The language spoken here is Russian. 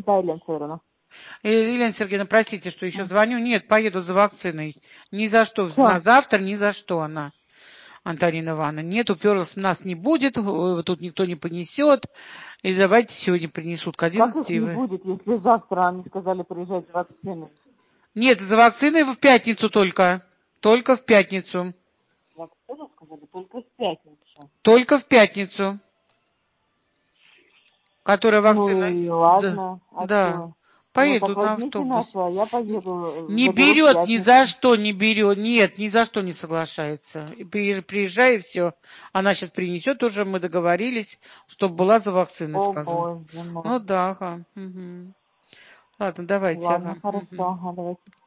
Да, Елена Северовна. Елена Сергеевна, простите, что еще звоню. Нет, поеду за вакциной. Ни за что. Всё. На завтра ни за что она. Антонина Ивановна. Нет, уперлась, нас не будет, тут никто не понесет. И давайте сегодня принесут к 11. Как их не будет, если завтра они сказали приезжать за вакциной? Нет, за вакциной в пятницу только. Только в пятницу. Вакцину сказали только в пятницу. Только в пятницу. Которая вакцина. Ну и ладно. Да. А Да. что? Поеду Ну так на возьмите автобус. нашу, а я поеду, Не заберу в берет, ни пятницу. за что не берет. Нет, ни за что не соглашается. И приезжай, и все. Она сейчас принесет уже, мы договорились, чтобы была за вакциной, О, сказала. боже мой. Ну да, ага. Угу. Ладно, давайте, Ладно, ага. хорошо. Угу. Ага, давайте.